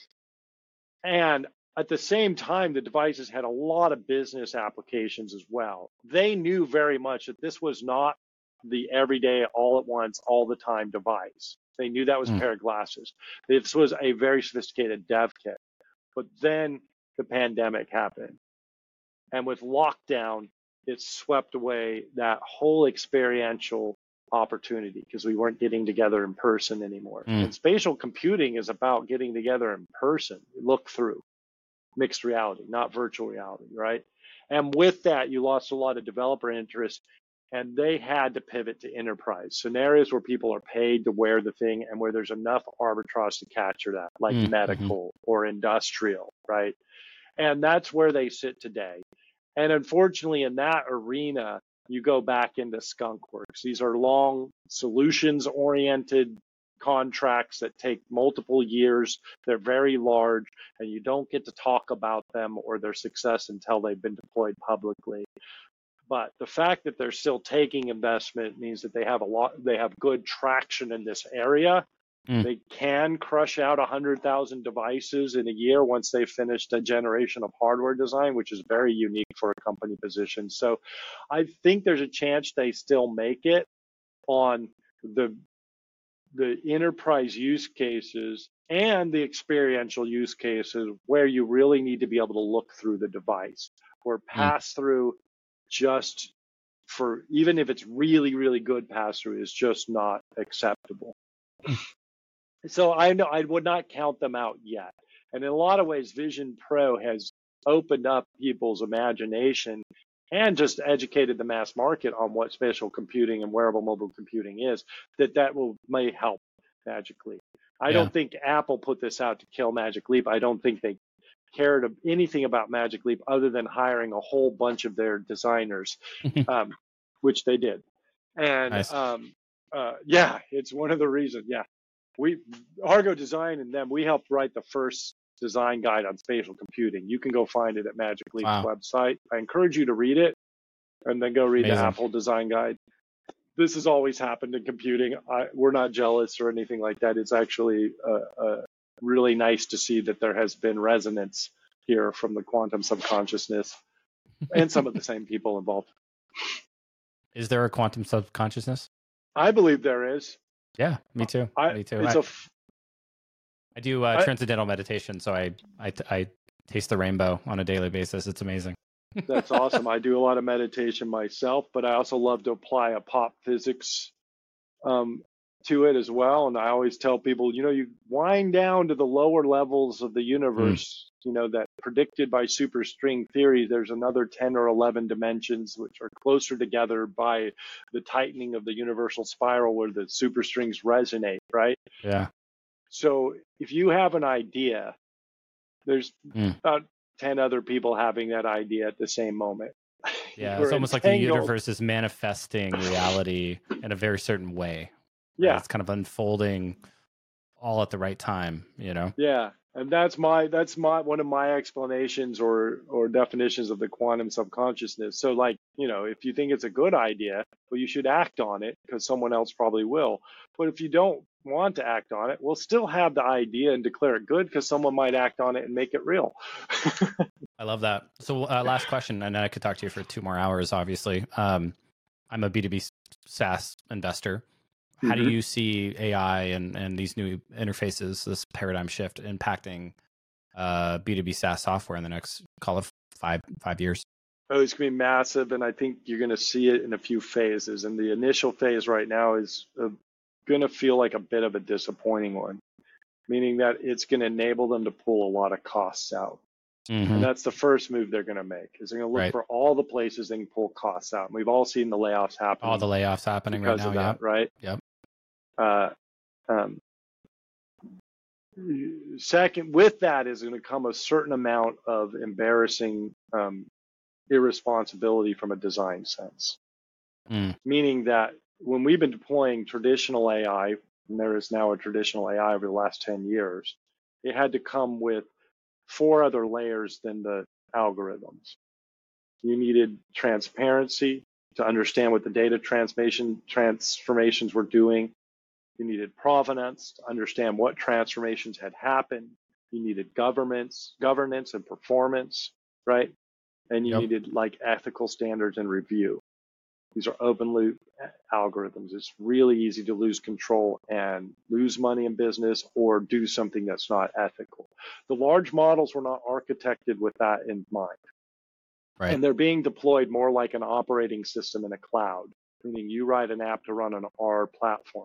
And at the same time, the devices had a lot of business applications as well. They knew very much that this was not the everyday, all at once, all the time device. They knew that was a Mm. pair of glasses. This was a very sophisticated dev kit. But then the pandemic happened. And with lockdown, it swept away that whole experiential opportunity because we weren't getting together in person anymore. Mm. And spatial computing is about getting together in person, look through mixed reality, not virtual reality, right? And with that, you lost a lot of developer interest, and they had to pivot to enterprise scenarios where people are paid to wear the thing and where there's enough arbitrage to capture that, like Mm, medical mm-hmm. or industrial, right? And that's where they sit today. And unfortunately, in that arena, you go back into skunkworks. These are long solutions-oriented contracts that take multiple years. They're very large, and you don't get to talk about them or their success until they've been deployed publicly. But the fact that they're still taking investment means that they have a lot, they have good traction in this area. Mm. They can crush out one hundred thousand devices in a year once they've finished a generation of hardware design, which is very unique for a company position. So I think there's a chance they still make it on the the enterprise use cases and the experiential use cases where you really need to be able to look through the device or pass mm. through just for, even if it's really, really good pass through, is just not acceptable. Mm. So I know I would not count them out yet. And in a lot of ways, Vision Pro has opened up people's imagination and just educated the mass market on what spatial computing and wearable mobile computing is, that that will may help Magic Leap. I yeah. don't think Apple put this out to kill Magic Leap. I don't think they cared anything about Magic Leap other than hiring a whole bunch of their designers, um, which they did. And nice. um, uh, yeah, it's one of the reasons. Yeah, we Argo Design and them, we helped write the first design guide on spatial computing. You can go find it at Magic Leap's wow. website. I encourage you to read it and then go read Amazing. the Apple design guide. This has always happened in computing. I, we're not jealous or anything like that. It's actually uh, uh, really nice to see that there has been resonance here from the quantum subconsciousness and some of the same people involved. Is there a quantum subconsciousness? I believe there is. Yeah, me too. I, me too. It's I, a f- I do uh, I, transcendental meditation, so I, I I taste the rainbow on a daily basis. It's amazing. That's awesome. I do a lot of meditation myself, but I also love to apply a pop physics um, to it as well. And I always tell people, you know, you wind down to the lower levels of the universe, mm. you know, that predicted by superstring theory, there's another ten or eleven dimensions which are closer together by the tightening of the universal spiral where the superstrings resonate, right? Yeah. So if you have an idea, there's mm. about ten other people having that idea at the same moment. Yeah, it's almost entangled. Like the universe is manifesting reality in a very certain way. Yeah. Right? It's kind of unfolding all at the right time, you know? Yeah. And that's my that's my one of my explanations or or definitions of the quantum subconsciousness. So like, you know, if you think it's a good idea, well, you should act on it because someone else probably will. But if you don't want to act on it, we'll still have the idea and declare it good because someone might act on it and make it real. I love that. So uh, last question, and I could talk to you for two more hours, obviously. Um, I'm a B two B SaaS investor. How mm-hmm. do you see A I and, and these new interfaces, this paradigm shift impacting uh, B two B SaaS software in the next, call it five, five years? Oh, it's going to be massive. And I think you're going to see it in a few phases. And the initial phase right now is uh, going to feel like a bit of a disappointing one, meaning that it's going to enable them to pull a lot of costs out. Mm-hmm. And that's the first move they're going to make, is they're going to look right. for all the places they can pull costs out. And we've all seen the layoffs happening. All the layoffs happening right now, of that, yeah. right? Yep. Uh, um, second, with that is going to come a certain amount of embarrassing um, irresponsibility from a design sense. Mm. Meaning that when we've been deploying traditional A I, and there is now a traditional A I over the last ten years, it had to come with four other layers than the algorithms. You needed transparency to understand what the data transformation transformations were doing. You needed provenance to understand what transformations had happened. You needed governance, governance and performance, right? And you yep. needed like ethical standards and review. These are open loop algorithms. It's really easy to lose control and lose money in business or do something that's not ethical. The large models were not architected with that in mind. Right. And they're being deployed more like an operating system in a cloud, meaning you write an app to run on our platform.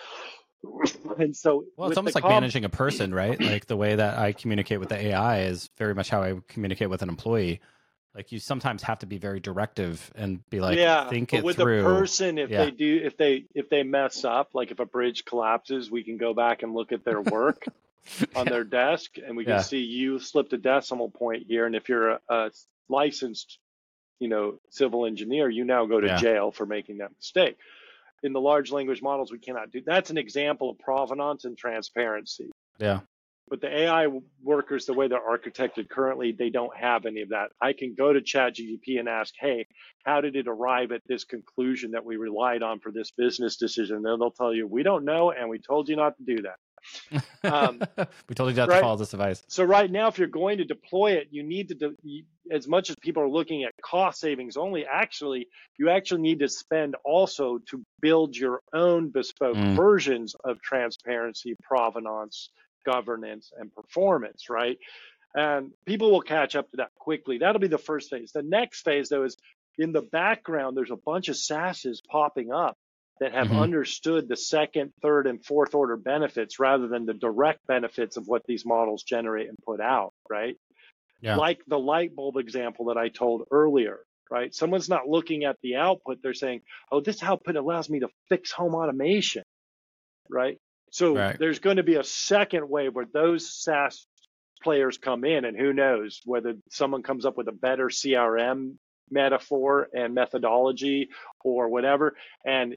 And so, well, it's almost like com- managing a person, right? Like the way that I communicate with the A I is very much how I communicate with an employee. Like you sometimes have to be very directive and be like, yeah, think but it with through. a person, if yeah. they do, if they if they mess up, like if a bridge collapses, we can go back and look at their work on yeah. their desk, and we can yeah. see you slipped a decimal point here. And if you're a, a licensed, you know, civil engineer, you now go to yeah. jail for making that mistake. In the large language models, we cannot do. That's an example of provenance and transparency. Yeah. But the A I workers, the way they're architected currently, they don't have any of that. I can go to ChatGPT and ask, hey, how did it arrive at this conclusion that we relied on for this business decision? And then they'll tell you, we don't know, and we told you not to do that. Um, we told you not right? to follow this advice. So right now, if you're going to deploy it, you need to, do, you, as much as people are looking at cost savings only, actually, you actually need to spend also to build your own bespoke mm. versions of transparency, provenance, governance, and performance, right? And people will catch up to that quickly. That'll be the first phase. The next phase, though, is in the background, there's a bunch of SaaSes popping up that have mm-hmm. understood the second, third, and fourth order benefits rather than the direct benefits of what these models generate and put out, right? Yeah. Like the light bulb example that I told earlier, right? Someone's not looking at the output. They're saying, oh, this output allows me to fix home automation, right? So right. there's going to be a second wave where those SaaS players come in, and who knows whether someone comes up with a better C R M metaphor and methodology or whatever, and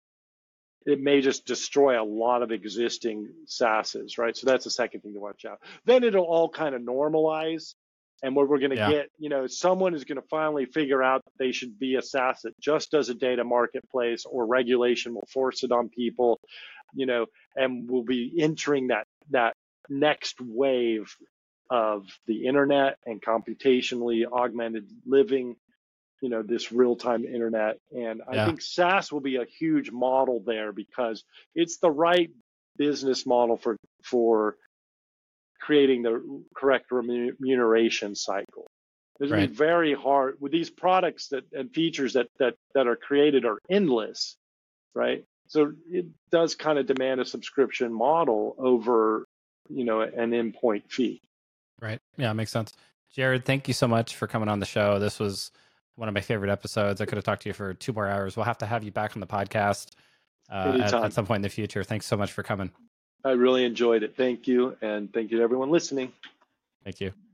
it may just destroy a lot of existing SaaSes, right? So that's the second thing to watch out. Then it'll all kind of normalize, and what we're going to yeah. get, you know, someone is going to finally figure out that they should be a SaaS that just does a data marketplace, or regulation will force it on people, you know, and we'll be entering that that next wave of the internet and computationally augmented living, you know, this real-time internet. And I yeah. think SaaS will be a huge model there because it's the right business model for for creating the correct remuneration cycle. It's right. going to be very hard with these products that and features that that that are created are endless, right? So it does kind of demand a subscription model over, you know, an endpoint fee. Right. Yeah, it makes sense. Jared, thank you so much for coming on the show. This was one of my favorite episodes. I could have talked to you for two more hours. We'll have to have you back on the podcast uh, at, at some point in the future. Thanks so much for coming. I really enjoyed it. Thank you. And thank you to everyone listening. Thank you.